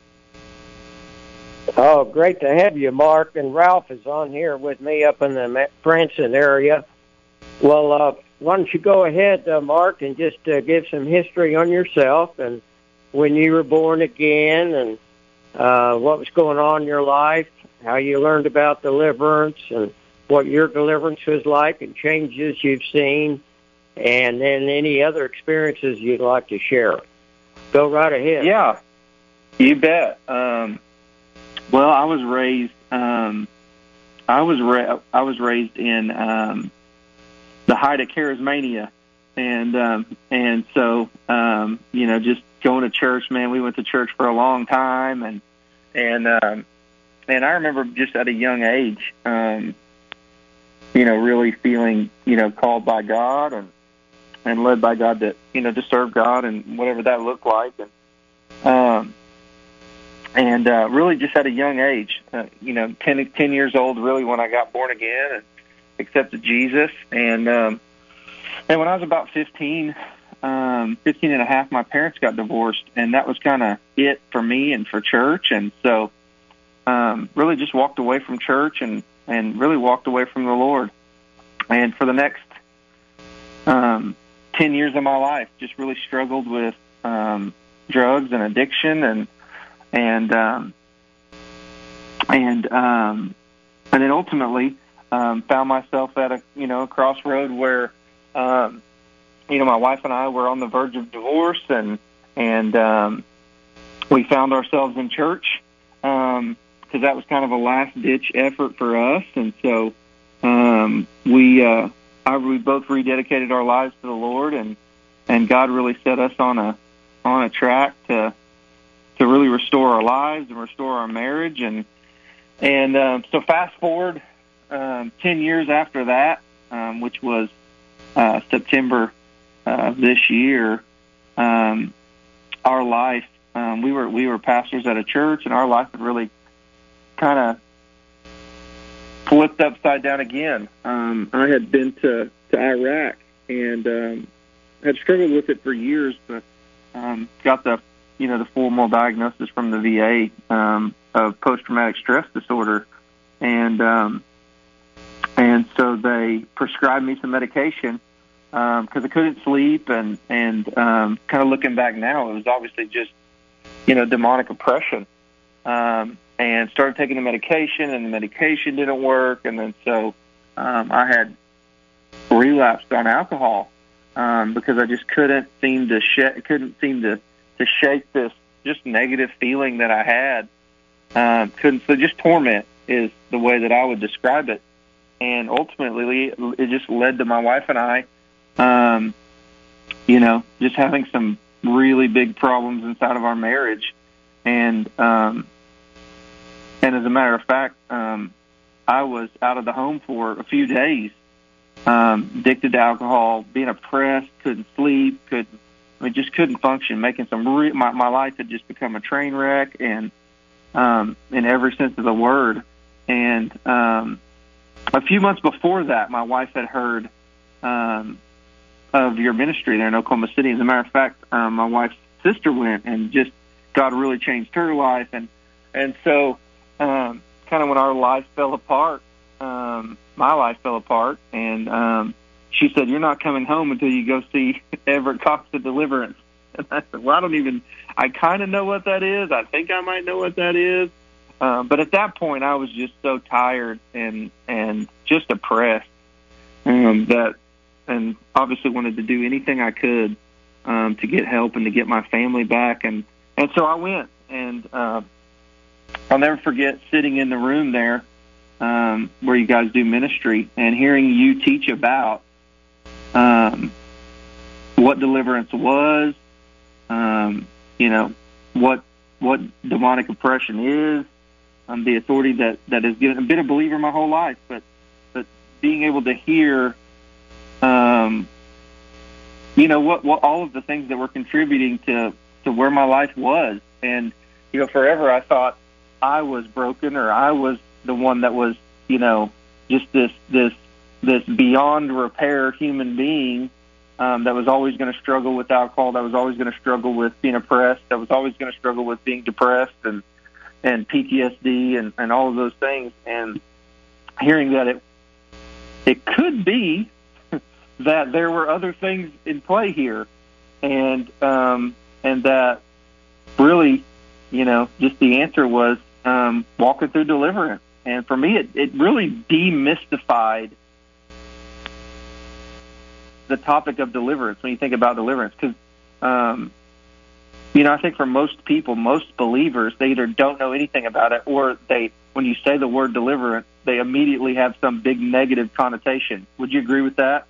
Oh, great to have you, Mark. And Ralph is on here with me up in the Branson area. Well, uh, why don't you go ahead, uh, Mark, and just uh, give some history on yourself and when you were born again and uh, what was going on in your life, how you learned about deliverance and what your deliverance was like and changes you've seen, and then any other experiences you'd like to share. Go right ahead. Yeah, you bet. Um, well, I was raised. Um, I was ra- I was raised in um, the height of charismania, and um, and so um, you know, just going to church. Man, we went to church for a long time, and and um, and I remember just at a young age, um, you know, really feeling you know called by God and and led by God to you know to serve God and whatever that looked like, and um, and uh, really just at a young age, uh, you know, ten, ten years old, really when I got born again and accepted Jesus, and um, and when I was about fifteen, um, fifteen and a half, my parents got divorced, and that was kind of it for me and for church, and so um, really just walked away from church and, and really walked away from the Lord, and for the next um, ten years of my life, just really struggled with um, drugs and addiction, and and um, and um, and then ultimately um, found myself at a you know a crossroad where um, you know my wife and I were on the verge of divorce, and and um, we found ourselves in church because um, that was kind of a last ditch effort for us, and so um, we uh, I, we both rededicated our lives to the Lord, and and God really set us on a on a track to to really restore our lives and restore our marriage, and and um, so fast forward um, ten years after that, um, which was uh, September of this year, um, our life um, we were we were pastors at a church, and our life had really kind of flipped upside down again. Um, I had been to to Iraq and um, had struggled with it for years, but um, got the you know the formal diagnosis from the V A um, of post-traumatic stress disorder, and um, and so they prescribed me some medication because um, I couldn't sleep, and and um, kind of looking back now, it was obviously just you know demonic oppression, um, and started taking the medication, and the medication didn't work, and then so um, I had relapsed on alcohol um, because I just couldn't seem to sh- couldn't seem to to shake this just negative feeling that I had. Um, couldn't so just torment is the way that I would describe it, and ultimately it just led to my wife and I, um, you know, just having some really big problems inside of our marriage, and um, and as a matter of fact, um, I was out of the home for a few days, um, addicted to alcohol, being oppressed, couldn't sleep, couldn't. I mean, just couldn't function, making some re- my, my life had just become a train wreck, and um, in every sense of the word. And um, a few months before that, my wife had heard um, of your ministry there in Oklahoma City. As a matter of fact, um, my wife's sister went, and just God really changed her life. And and so um, kind of when our life fell apart, um, my life fell apart, and um, she said, "You're not coming home until you go see Everett Cox of Deliverance." And I said, "Well, I don't even, I kind of know what that is. I think I might know what that is." Um, but at that point, I was just so tired and and just oppressed um, that, and obviously wanted to do anything I could um, to get help and to get my family back. And, and so I went, and uh, I'll never forget sitting in the room there um, where you guys do ministry and hearing you teach about Um, what deliverance was, um, you know, what what demonic oppression is, um, the authority that, that has given. I've been a believer my whole life, but but being able to hear, um, you know, what, what all of the things that were contributing to, to where my life was. And, you know, forever I thought I was broken, or I was the one that was, you know, just this this this beyond repair human being um, that was always going to struggle with alcohol, that was always going to struggle with being oppressed, that was always going to struggle with being depressed and and P T S D and, and all of those things. And hearing that it it could be that there were other things in play here, and um, and that really, you know, just the answer was um, walking through deliverance. And for me, it, it really demystified the topic of deliverance when you think about deliverance. Because, um, you know, I think for most people, most believers, they either don't know anything about it, or they, when you say the word deliverance, they immediately have some big negative connotation. Would you agree with that?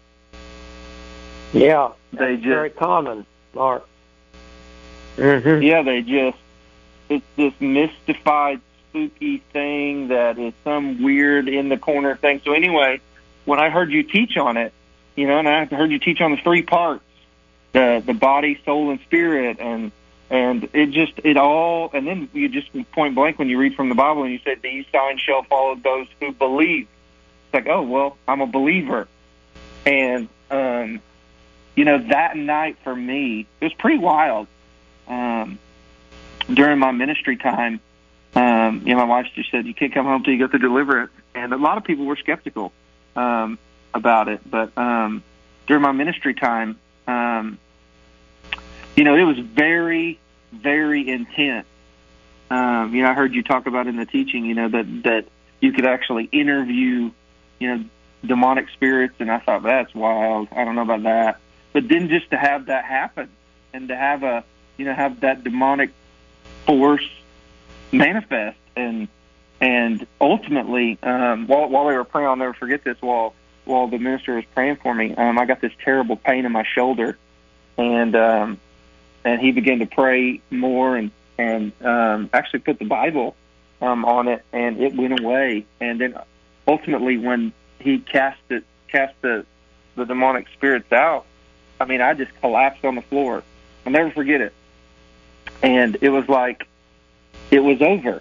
Yeah, that's they just, very common, Mark. Mm-hmm. Yeah, they just, it's this mystified, spooky thing that is some weird in the corner thing. So anyway, when I heard you teach on it, you know, and I heard you teach on the three parts, the the body, soul, and spirit, and and it just, it all, and then you just point blank when you read from the Bible and you said, these signs shall follow those who believe. It's like, oh, well, I'm a believer. And, um, you know, that night for me, it was pretty wild. Um, during my ministry time, um, you know, my wife just said, you can't come home till you go through deliverance. And a lot of people were skeptical um, about it. But um, during my ministry time, um, you know, it was very, very intense. Um, you know, I heard you talk about in the teaching, you know, that, that you could actually interview, you know, demonic spirits. And I thought, that's wild. I don't know about that. But then just to have that happen and to have a, you know, have that demonic force manifest, and and ultimately, um, while while they were praying, I'll never forget this. While while the minister was praying for me, um, I got this terrible pain in my shoulder, and um, and he began to pray more, and and um, actually put the Bible um, on it, and it went away. And then ultimately, when he cast it, cast the the demonic spirits out, I mean, I just collapsed on the floor. I'll never forget it. And it was like, it was over.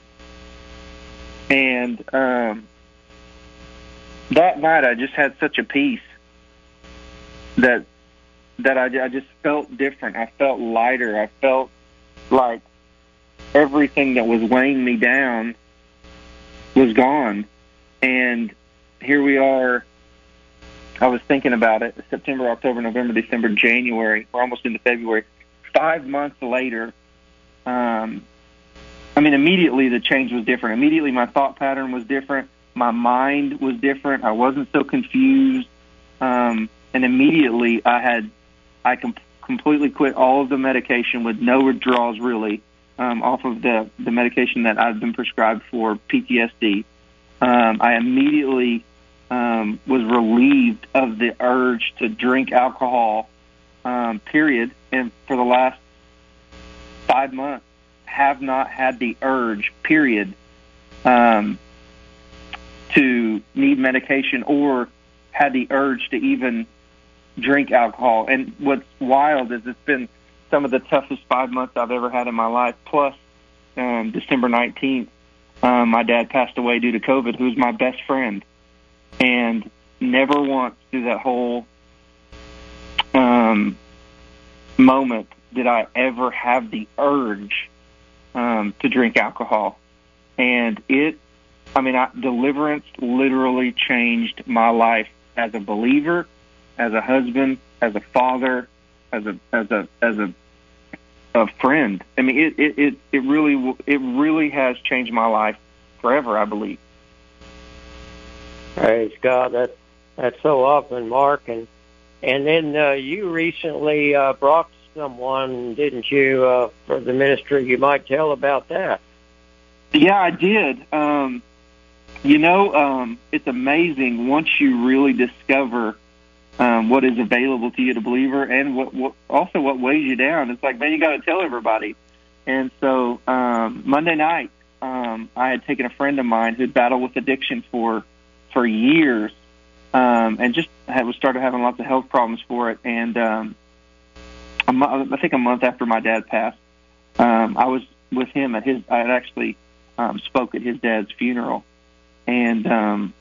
And um, that night I just had such a peace that that I, I just felt different. I felt lighter. I felt like everything that was weighing me down was gone. And here we are. I was thinking about it. September, October, November, December, January. We're almost into February. Five months later, um, I mean, immediately the change was different. Immediately my thought pattern was different. My mind was different. I wasn't so confused. Um, and immediately I had, I com- completely quit all of the medication with no withdrawals really um, off of the, the medication that I've been prescribed for P T S D. Um, I immediately um, was relieved of the urge to drink alcohol, um, period. And for the last five months, have not had the urge, period, um, to need medication or had the urge to even drink alcohol. And what's wild is it's been some of the toughest five months I've ever had in my life. Plus, um, December nineteenth, um, my dad passed away due to COVID, who was my best friend. And never once through that whole um, moment did I ever have the urge um, to drink alcohol. And it, I mean, I, deliverance literally changed my life as a believer, as a husband, as a father, as a as a as a a friend. I mean, it it it, it really it really has changed my life forever, I believe. Praise God. That that's so often, Mark. And and then uh, you recently uh, brought someone, didn't you, uh, for the ministry? You might tell about that. Yeah, I did. Um, you know, um, it's amazing once you really discover um, what is available to you, the believer, and what, what also what weighs you down. It's like, man, you got to tell everybody. And so um, Monday night, um, I had taken a friend of mine who'd battled with addiction for for years, um, and just had was started having lots of health problems for it. And um, a mo- I think a month after my dad passed, um, I was with him at his. I had actually um, spoke at his dad's funeral, and um,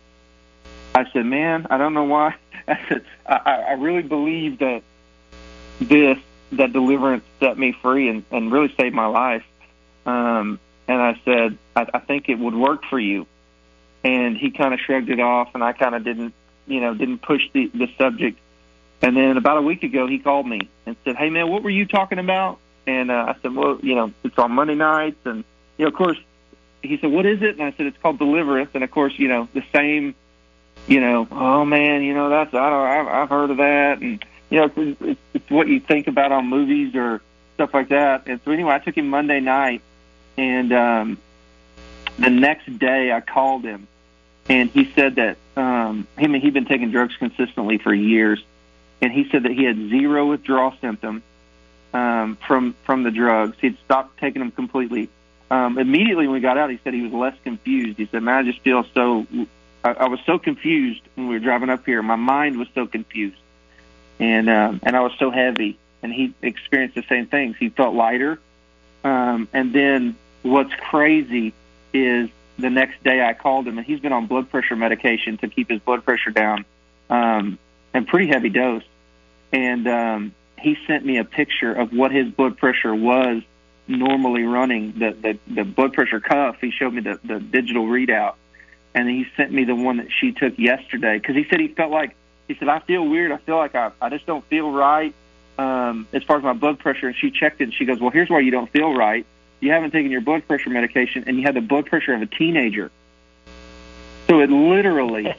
I said, "Man, I don't know why." I said, "I, I really believe that this that deliverance set me free and, and really saved my life." Um, and I said, I, "I think it would work for you." And he kind of shrugged it off, and I kind of didn't, you know, didn't push the, the subject. And then about a week ago, he called me and said, "Hey, man, what were you talking about?" And uh, I said, "Well, you know, it's on Monday nights." And, you know, of course, he said, "What is it?" And I said, "It's called Deliverance." And, of course, you know, the same, you know, "Oh, man, you know, that's, I don't, I've, I've heard of that." And, you know, it's, it's, it's what you think about on movies or stuff like that. And so, anyway, I took him Monday night, and um, the next day I called him. And he said that um, him and he'd been taking drugs consistently for years, and he said that he had zero withdrawal symptoms um, from from the drugs. He'd stopped taking them completely. Um, immediately when we got out, he said he was less confused. He said, "Man, I just feel so. I, I was so confused when we were driving up here. My mind was so confused, and um, and I was so heavy." And he experienced the same things. He felt lighter. Um, and then what's crazy is, the next day I called him, and he's been on blood pressure medication to keep his blood pressure down, um, and pretty heavy dose. And um, he sent me a picture of what his blood pressure was normally running, the, the, the blood pressure cuff. He showed me the, the digital readout, and he sent me the one that she took yesterday, because he said he felt like, he said, "I feel weird. I feel like I, I just don't feel right um, as far as my blood pressure." And she checked it, and she goes, "Well, here's why you don't feel right. You haven't taken your blood pressure medication, and you had the blood pressure of a teenager." So it literally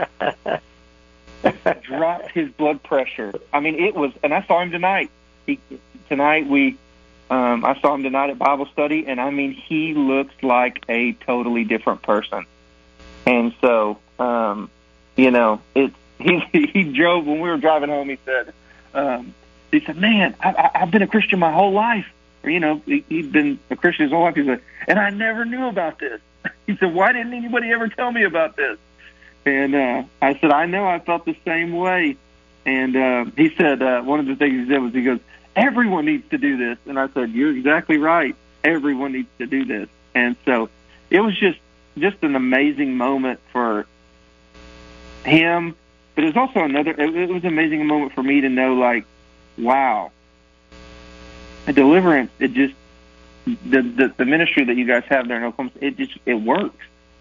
dropped his blood pressure. I mean, it was, and I saw him tonight. He, tonight we, um, I saw him tonight at Bible study, and I mean, he looks like a totally different person. And so, um, you know, it. He he drove when we were driving home. He said, um, he said, "Man, I, I, I've been a Christian my whole life." Or, you know, he, he'd been a Christian his whole life. He said, "And I never knew about this." He said, "Why didn't anybody ever tell me about this?" And uh, I said, "I know, I felt the same way." And uh, he said, uh, one of the things he said was, he goes, "Everyone needs to do this." And I said, "You're exactly right. Everyone needs to do this." And so it was just, just an amazing moment for him. But it was also another, it, it was an amazing moment for me to know, like, wow, a deliverance, it just, the, the the ministry that you guys have there in Oklahoma, it just, it works.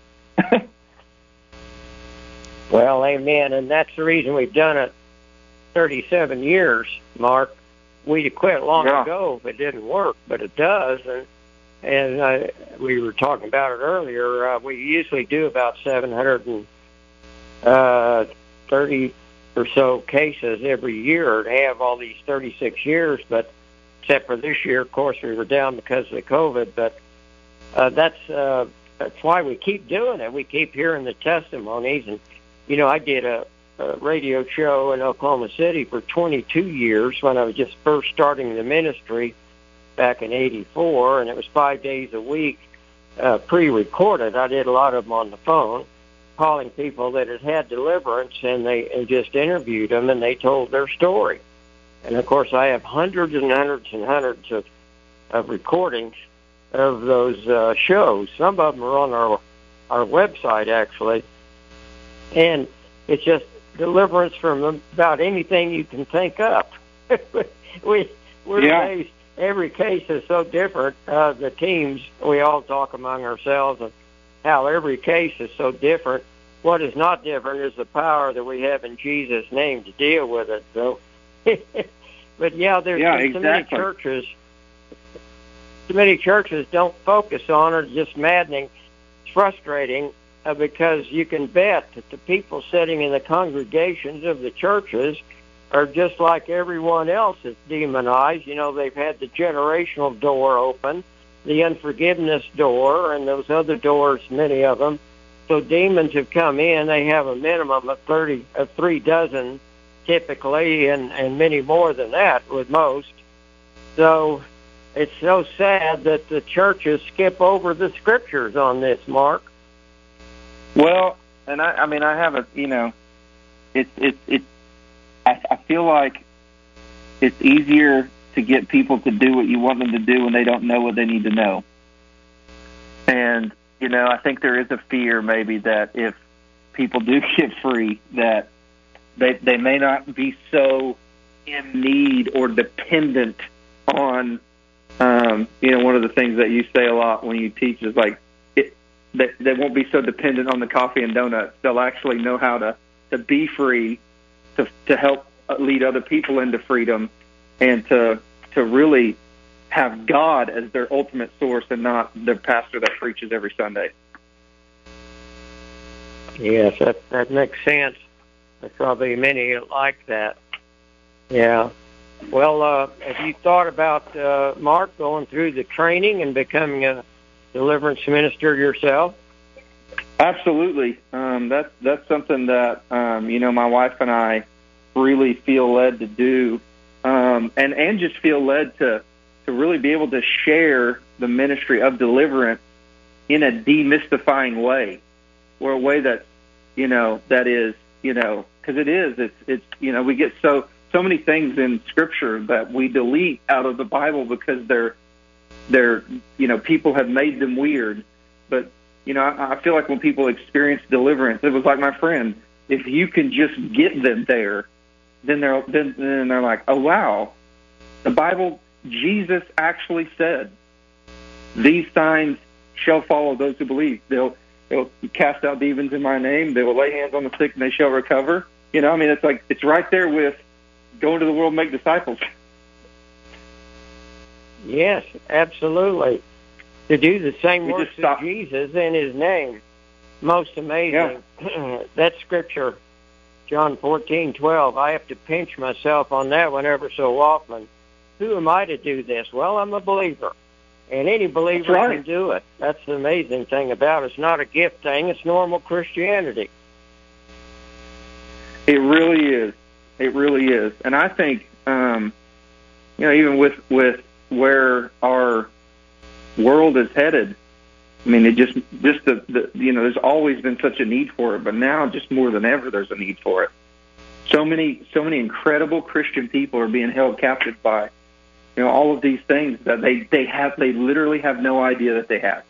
Well, amen, and that's the reason we've done it thirty-seven years, Mark. We'd quit long yeah. ago if it didn't work, but it does, and and uh, we were talking about it earlier. Uh, we usually do about seven hundred thirty or so cases every year to have all these thirty-six years, but except for this year, of course, we were down because of the COVID, but uh, that's uh, that's why we keep doing it. We keep hearing the testimonies, and you know, I did a, a radio show in Oklahoma City for twenty-two years when I was just first starting the ministry back in eighty-four, and it was five days a week, uh, pre-recorded. I did a lot of them on the phone, calling people that had had deliverance, and they and just interviewed them, and they told their story. And, of course, I have hundreds and hundreds and hundreds of, of recordings of those uh, shows. Some of them are on our our website, actually. And it's just deliverance from about anything you can think up. we, we're yeah. amazed. Every case is so different. Uh, the teams, we all talk among ourselves and how every case is so different. What is not different is the power that we have in Jesus' name to deal with it. So, but yeah, there's yeah, too exactly. many churches. Too many churches don't focus on it. It's just maddening. It's frustrating uh, because you can bet that the people sitting in the congregations of the churches are just like everyone else that's demonized. You know, they've had the generational door open, the unforgiveness door, and those other doors, many of them. So demons have come in. They have a minimum of thirty, of three dozen typically, and, and many more than that with most. So it's so sad that the churches skip over the scriptures on this, Mark. Well, and I, I mean, I have a, you know, it's, it's, it's, I, I feel like it's easier to get people to do what you want them to do when they don't know what they need to know. And, you know, I think there is a fear maybe that if people do get free, that they they may not be so in need or dependent on, um, you know, one of the things that you say a lot when you teach is like, it, they, they won't be so dependent on the coffee and donuts. They'll actually know how to, to be free, to to help lead other people into freedom, and to to really have God as their ultimate source and not the pastor that preaches every Sunday. Yes, that that makes sense. There's probably many like that. Yeah. Well, uh, have you thought about, uh, Mark, going through the training and becoming a deliverance minister yourself? Absolutely. Um, that's that's something that um, you know, my wife and I really feel led to do, um, and and just feel led to to really be able to share the ministry of deliverance in a demystifying way, or a way that, you know, that is, you know, because it is, it's, it's, you know, we get so, so many things in Scripture that we delete out of the Bible because they're, they're, you know, people have made them weird. But, you know, I, I feel like when people experience deliverance, it was like my friend, if you can just get them there, then they're, then, then they're like, oh, wow, the Bible, Jesus actually said, these signs shall follow those who believe. They'll, they'll cast out demons in my name. They will lay hands on the sick and they shall recover. You know, I mean, it's like, it's right there with go into the world and make disciples. Yes, absolutely. To do the same We works just stop- as Jesus in his name. Most amazing. Yeah. That scripture, John fourteen twelve, I have to pinch myself on that one ever so often. Who am I to do this? Well, I'm a believer. And any believer right. can do it. That's the amazing thing about it. It's not a gift thing. It's normal Christianity. It really is. It really is. And I think, um, you know, even with, with where our world is headed, I mean, it just, just the, the, you know, there's always been such a need for it, but now just more than ever, there's a need for it. So many, so many incredible Christian people are being held captive by, you know, all of these things that they, they have, they literally have no idea that they have.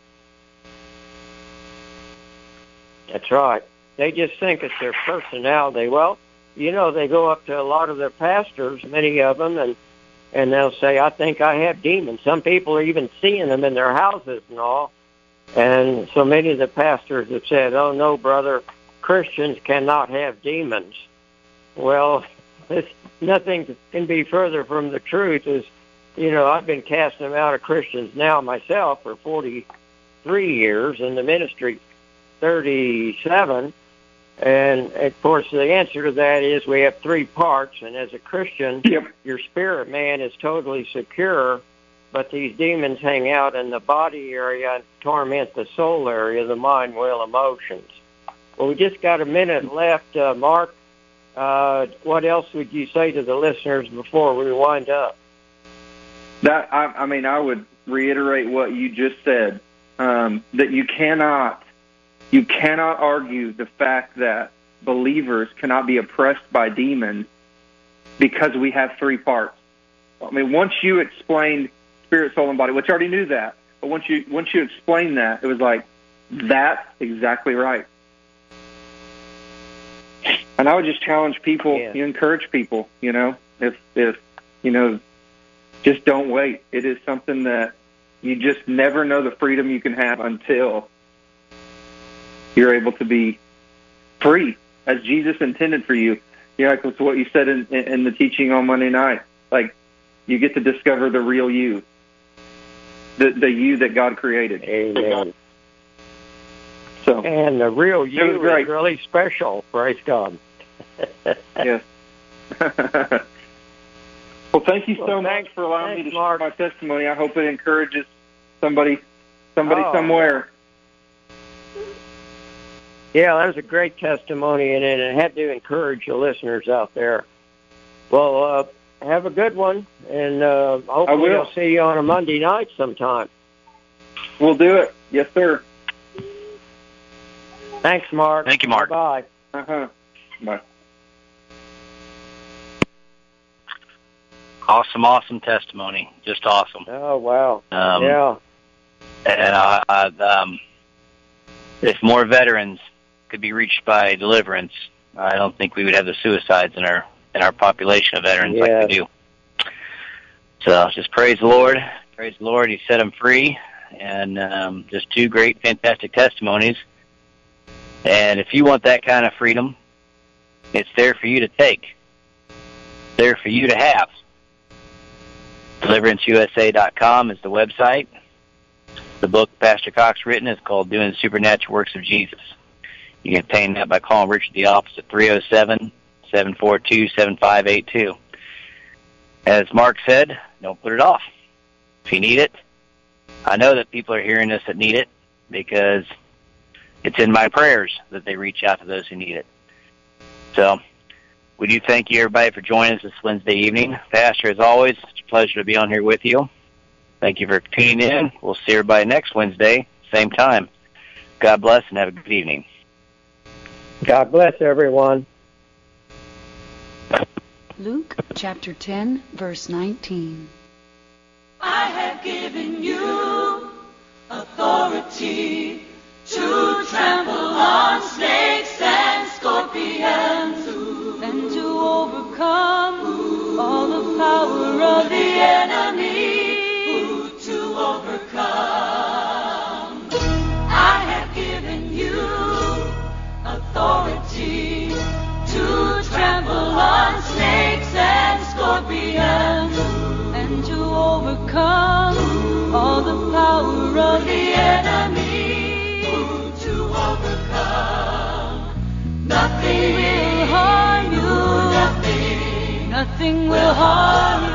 That's right. They just think it's their personality. Well, you know, they go up to a lot of their pastors, many of them, and, and they'll say, I think I have demons. Some people are even seeing them in their houses and all. And so many of the pastors have said, oh, no, brother, Christians cannot have demons. Well, it's, nothing can be further from the truth. Is, you know, I've been casting them out of Christians now myself for forty-three years, in the ministry thirty-seven. And, of course, the answer to that is we have three parts. And as a Christian, yep. your spirit man is totally secure, but these demons hang out in the body area and torment the soul area, the mind, will, emotions. Well, we just got a minute left, uh, Mark. Uh, what else would you say to the listeners before we wind up? That I, I mean, I would reiterate what you just said, um, that you cannot, you cannot argue the fact that believers cannot be oppressed by demons because we have three parts. I mean, once you explained spirit, soul, and body, which I already knew that, but once you once you explained that, it was like, that's exactly right. And I would just challenge people, yeah. you encourage people, you know, if, if, you know, just don't wait. It is something that you just never know the freedom you can have until you're able to be free as Jesus intended for you. You know, like what you said in, in the teaching on Monday night, like you get to discover the real you, the, the you that God created. Amen. So, and the real you is great. really special. Praise God. Yes. Well, thank you so well, much thanks, for allowing thanks, me to Mark. share my testimony. I hope it encourages somebody, somebody Oh. somewhere. Yeah, that was a great testimony, and it had to encourage the listeners out there. Well, uh, have a good one, and uh, hopefully will. I'll see you on a Monday night sometime. We'll do it. Yes, sir. Thanks, Mark. Thank you, Mark. Bye. Uh-huh. Bye. Awesome, awesome testimony. Just awesome. Oh, wow. Um, yeah. And uh, uh, um, if more veterans could be reached by deliverance, I don't think we would have the suicides in our in our population of veterans Yes. like we do. So just praise the Lord. Praise the Lord. He set them free. And um, just two great, fantastic testimonies. And if you want that kind of freedom, it's there for you to take. It's there for you to have. deliverance U S A dot com is the website. The book Pastor Cox written is called Doing the Supernatural Works of Jesus. You can obtain that by calling Richard at the office at three oh seven, seven four two, seven five eight two. As Mark said, don't put it off. If you need it, I know that people are hearing this that need it because it's in my prayers that they reach out to those who need it. So we do thank you, everybody, for joining us this Wednesday evening. Pastor, as always, it's a pleasure to be on here with you. Thank you for tuning in. We'll see everybody next Wednesday, same time. God bless and have a good evening. God bless everyone. Luke chapter ten, verse nineteen. I have given you authority to trample on snakes and scorpions And to overcome all the power of the enemy. to overcome. I have given you authority to trample on snakes and scorpions And to overcome all the power of the enemy. to overcome. Nothing will harm you. Nothing Nothing will harm you.